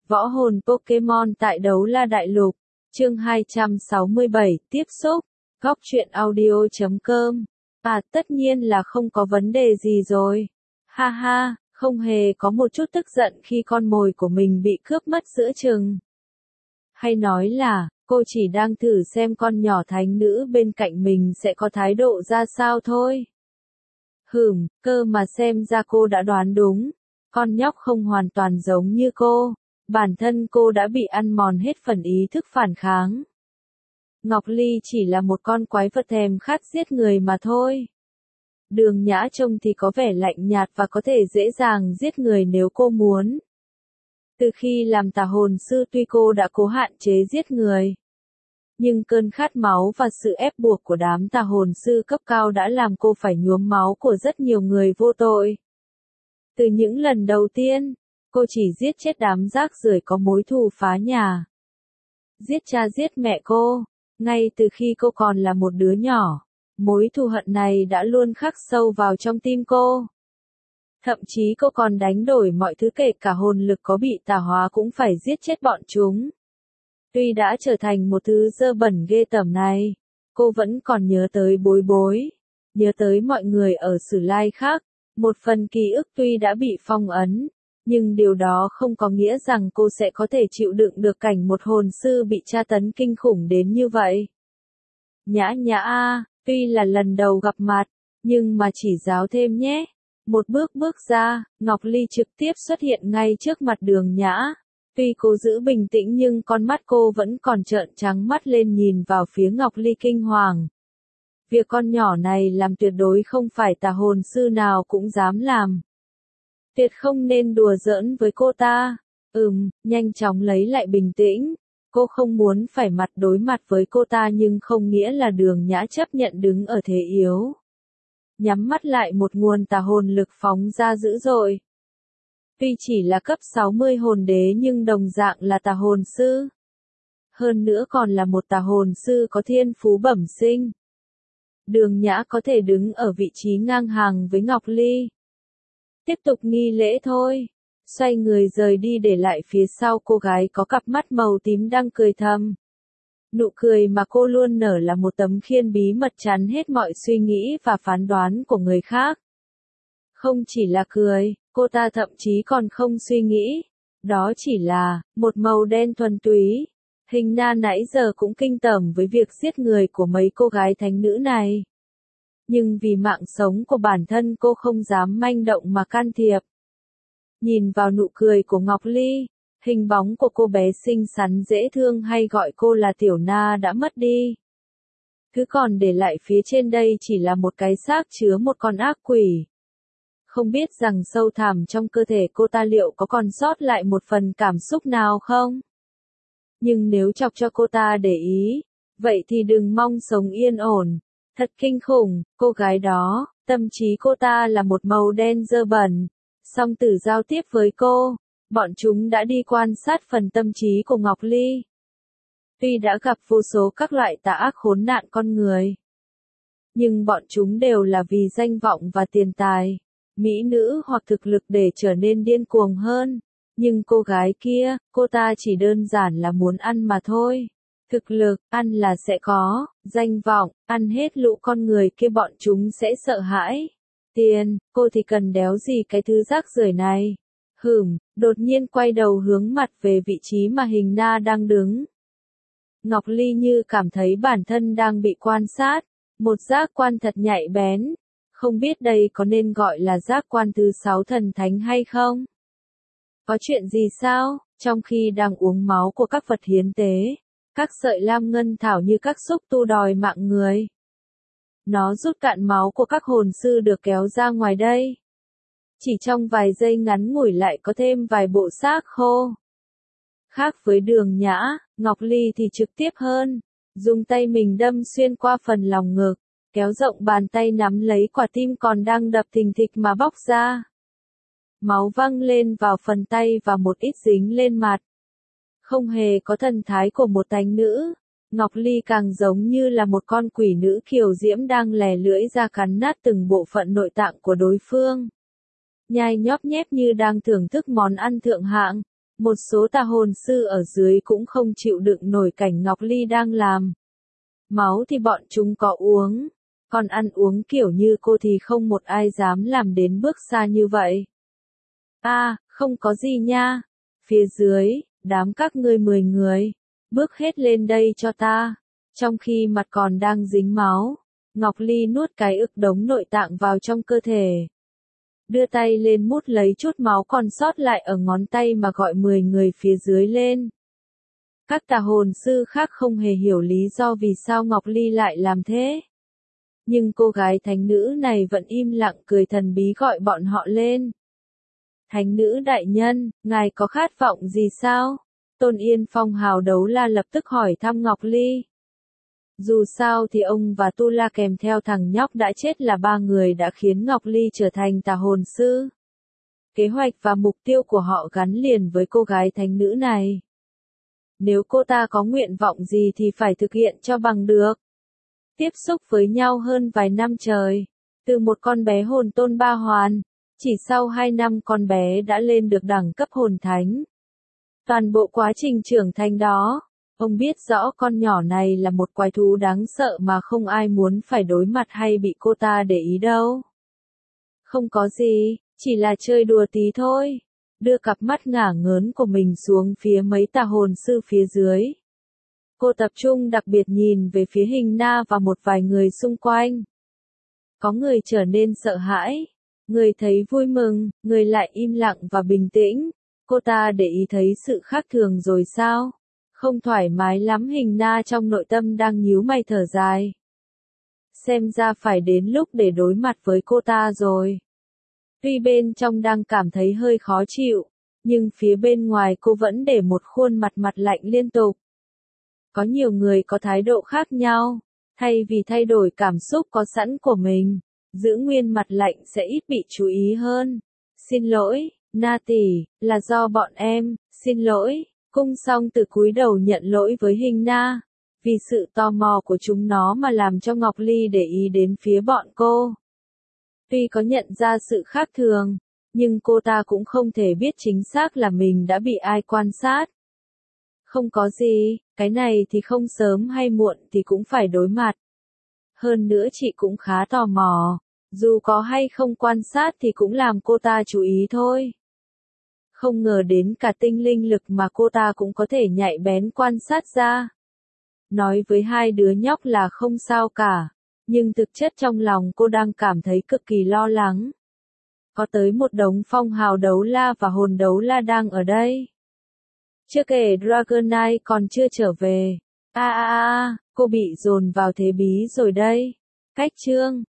Võ hồn Pokemon tại Đấu La Đại Lục, chương 267, tiếp xúc, góc truyện audio.com. À, tất nhiên là không có vấn đề gì rồi. Ha ha, không hề có một chút tức giận khi con mồi của mình bị cướp mất giữa chừng. Hay nói là, cô chỉ đang thử xem con nhỏ thánh nữ bên cạnh mình sẽ có thái độ ra sao thôi. Cơ mà xem ra cô đã đoán đúng. Con nhóc không hoàn toàn giống như cô. Bản thân cô đã bị ăn mòn hết phần ý thức phản kháng. Ngọc Ly chỉ là một con quái vật thèm khát giết người mà thôi. Đường Nhã trông thì có vẻ lạnh nhạt và có thể dễ dàng giết người nếu cô muốn. Từ khi làm tà hồn sư tuy cô đã cố hạn chế giết người. Nhưng cơn khát máu và sự ép buộc của đám tà hồn sư cấp cao đã làm cô phải nhuốm máu của rất nhiều người vô tội. Từ những lần đầu tiên, cô chỉ giết chết đám rác rưởi có mối thù phá nhà. Giết cha giết mẹ cô, ngay từ khi cô còn là một đứa nhỏ, mối thù hận này đã luôn khắc sâu vào trong tim cô. Thậm chí cô còn đánh đổi mọi thứ kể cả hồn lực có bị tà hóa cũng phải giết chết bọn chúng. Tuy đã trở thành một thứ dơ bẩn ghê tởm này, cô vẫn còn nhớ tới Bối Bối, nhớ tới mọi người ở Sử Lai khác. Một phần ký ức tuy đã bị phong ấn, nhưng điều đó không có nghĩa rằng cô sẽ có thể chịu đựng được cảnh một hồn sư bị tra tấn kinh khủng đến như vậy. Nhã Nhã a, tuy là lần đầu gặp mặt, nhưng mà chỉ giáo thêm nhé. Một bước ra, Ngọc Ly trực tiếp xuất hiện ngay trước mặt Đường Nhã. Tuy cô giữ bình tĩnh nhưng con mắt cô vẫn còn trợn trắng mắt lên nhìn vào phía Ngọc Ly kinh hoàng. Việc con nhỏ này làm tuyệt đối không phải tà hồn sư nào cũng dám làm. Tuyệt không nên đùa giỡn với cô ta. Nhanh chóng lấy lại bình tĩnh. Cô không muốn phải mặt đối mặt với cô ta nhưng không nghĩa là Đường Nhã chấp nhận đứng ở thế yếu. Nhắm mắt lại một nguồn tà hồn lực phóng ra dữ dội. Tuy chỉ là cấp 60 hồn đế nhưng đồng dạng là tà hồn sư. Hơn nữa còn là một tà hồn sư có thiên phú bẩm sinh. Đường Nhã có thể đứng ở vị trí ngang hàng với Ngọc Ly. Tiếp tục nghi lễ thôi. Xoay người rời đi để lại phía sau cô gái có cặp mắt màu tím đang cười thầm. Nụ cười mà cô luôn nở là một tấm khiên bí mật chắn hết mọi suy nghĩ và phán đoán của người khác. Không chỉ là cười, cô ta thậm chí còn không suy nghĩ. Đó chỉ là một màu đen thuần túy. Hình Na nãy giờ cũng kinh tởm với việc giết người của mấy cô gái thánh nữ này. Nhưng vì mạng sống của bản thân cô không dám manh động mà can thiệp. Nhìn vào nụ cười của Ngọc Ly, hình bóng của cô bé xinh xắn dễ thương hay gọi cô là Tiểu Na đã mất đi. Cứ còn để lại phía trên đây chỉ là một cái xác chứa một con ác quỷ. Không biết rằng sâu thẳm trong cơ thể cô ta liệu có còn sót lại một phần cảm xúc nào không? Nhưng nếu chọc cho cô ta để ý, vậy thì đừng mong sống yên ổn. Thật kinh khủng, cô gái đó, tâm trí cô ta là một màu đen dơ bẩn. Song Tử giao tiếp với cô, bọn chúng đã đi quan sát phần tâm trí của Ngọc Ly. Tuy đã gặp vô số các loại tà ác khốn nạn con người, nhưng bọn chúng đều là vì danh vọng và tiền tài, mỹ nữ hoặc thực lực để trở nên điên cuồng hơn. Nhưng cô gái kia, cô ta chỉ đơn giản là muốn ăn mà thôi. Thực lực, ăn là sẽ có, danh vọng, ăn hết lũ con người kia bọn chúng sẽ sợ hãi. Tiền, cô thì cần đéo gì cái thứ rác rưởi này. Đột nhiên quay đầu hướng mặt về vị trí mà Hình Na đang đứng. Ngọc Ly như cảm thấy bản thân đang bị quan sát, một giác quan thật nhạy bén. Không biết đây có nên gọi là giác quan thứ 6 thần thánh hay không? Có chuyện gì sao? Trong khi đang uống máu của các vật hiến tế, các sợi lam ngân thảo như các xúc tu đòi mạng người. Nó rút cạn máu của các hồn sư được kéo ra ngoài đây. Chỉ trong vài giây ngắn ngủi lại có thêm vài bộ xác khô. Khác với Đường Nhã, Ngọc Ly thì trực tiếp hơn. Dùng tay mình đâm xuyên qua phần lòng ngực, kéo rộng bàn tay nắm lấy quả tim còn đang đập thình thịch mà bóc ra. Máu văng lên vào phần tay và một ít dính lên mặt. Không hề có thần thái của một thánh nữ. Ngọc Ly càng giống như là một con quỷ nữ kiều diễm đang lè lưỡi ra cắn nát từng bộ phận nội tạng của đối phương. Nhai nhóp nhép như đang thưởng thức món ăn thượng hạng. Một số tà hồn sư ở dưới cũng không chịu đựng nổi cảnh Ngọc Ly đang làm. Máu thì bọn chúng có uống, còn ăn uống kiểu như cô thì không một ai dám làm đến bước xa như vậy. Không có gì nha. Phía dưới, đám các ngươi 10 người, bước hết lên đây cho ta. Trong khi mặt còn đang dính máu, Ngọc Ly nuốt cái ức đống nội tạng vào trong cơ thể. Đưa tay lên mút lấy chút máu còn sót lại ở ngón tay mà gọi 10 người phía dưới lên. Các tà hồn sư khác không hề hiểu lý do vì sao Ngọc Ly lại làm thế. Nhưng cô gái thánh nữ này vẫn im lặng cười thần bí gọi bọn họ lên. Thánh nữ đại nhân, ngài có khát vọng gì sao? Tôn Yên Phong hào đấu la lập tức hỏi thăm Ngọc Ly. Dù sao thì ông và Tu La kèm theo thằng nhóc đã chết là 3 người đã khiến Ngọc Ly trở thành tà hồn sư. Kế hoạch và mục tiêu của họ gắn liền với cô gái thánh nữ này. Nếu cô ta có nguyện vọng gì thì phải thực hiện cho bằng được. Tiếp xúc với nhau hơn vài năm trời, từ một con bé hồn tôn 3 hoàn, chỉ sau 2 năm con bé đã lên được đẳng cấp hồn thánh. Toàn bộ quá trình trưởng thành đó, ông biết rõ con nhỏ này là một quái thú đáng sợ mà không ai muốn phải đối mặt hay bị cô ta để ý đâu. Không có gì, chỉ là chơi đùa tí thôi. Đưa cặp mắt ngả ngớn của mình xuống phía mấy tà hồn sư phía dưới. Cô tập trung đặc biệt nhìn về phía Hình Na và một vài người xung quanh. Có người trở nên sợ hãi, người thấy vui mừng, người lại im lặng và bình tĩnh. Cô ta để ý thấy sự khác thường rồi sao? Không thoải mái lắm. Hình Na trong nội tâm đang nhíu mày thở dài. Xem ra phải đến lúc để đối mặt với cô ta rồi. Tuy bên trong đang cảm thấy hơi khó chịu, nhưng phía bên ngoài cô vẫn để một khuôn mặt mặt lạnh liên tục. Có nhiều người có thái độ khác nhau, thay vì thay đổi cảm xúc có sẵn của mình, giữ nguyên mặt lạnh sẽ ít bị chú ý hơn. Xin lỗi, Na tỷ, là do bọn em, xin lỗi. Cung Song từ cúi đầu nhận lỗi với Hình Na, vì sự tò mò của chúng nó mà làm cho Ngọc Ly để ý đến phía bọn cô. Tuy có nhận ra sự khác thường, nhưng cô ta cũng không thể biết chính xác là mình đã bị ai quan sát. Không có gì, cái này thì không sớm hay muộn thì cũng phải đối mặt. Hơn nữa chị cũng khá tò mò, dù có hay không quan sát thì cũng làm cô ta chú ý thôi. Không ngờ đến cả tinh linh lực mà cô ta cũng có thể nhạy bén quan sát ra. Nói với hai đứa nhóc là không sao cả, nhưng thực chất trong lòng cô đang cảm thấy cực kỳ lo lắng. Có tới một đống phong hào đấu la và hồn đấu la đang ở đây. Chưa kể Dragonite còn chưa trở về. Cô bị dồn vào thế bí rồi đây. Cách chương